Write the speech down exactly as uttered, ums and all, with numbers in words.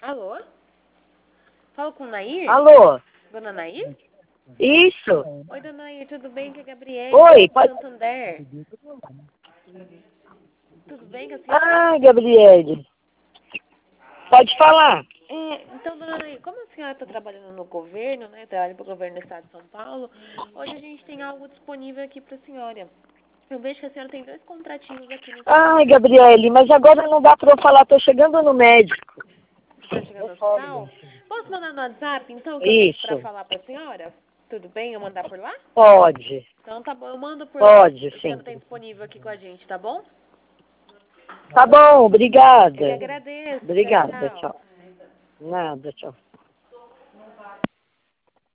Alô? Falo com Nair? Alô? Dona Nair? Isso. Oi, dona Nair, tudo bem? Que é a Gabriele, Oi, do pode... Santander. Tudo bem com a senhora? Ah, Gabriele. Pode falar. É, então, dona Nair, como a senhora está trabalhando no governo, né? Trabalha para o governo do estado de São Paulo, hoje a gente tem algo disponível aqui para a senhora. Eu vejo que a senhora tem dois contratinhos aqui no Ai, Santander. Gabriele, mas agora não dá pra eu falar, tô chegando no médico. Está chegando no hospital? Posso mandar no WhatsApp, então, que eu tenho para Isso. falar para a senhora? Tudo bem eu mandar por lá? Pode. Então tá bom, eu mando por lá. Pode, A senhora sim. tem disponível aqui com a gente, tá bom? Tá bom, Eu que obrigada. agradeço. Obrigada, Tchau, tchau. tchau. Nada, tchau.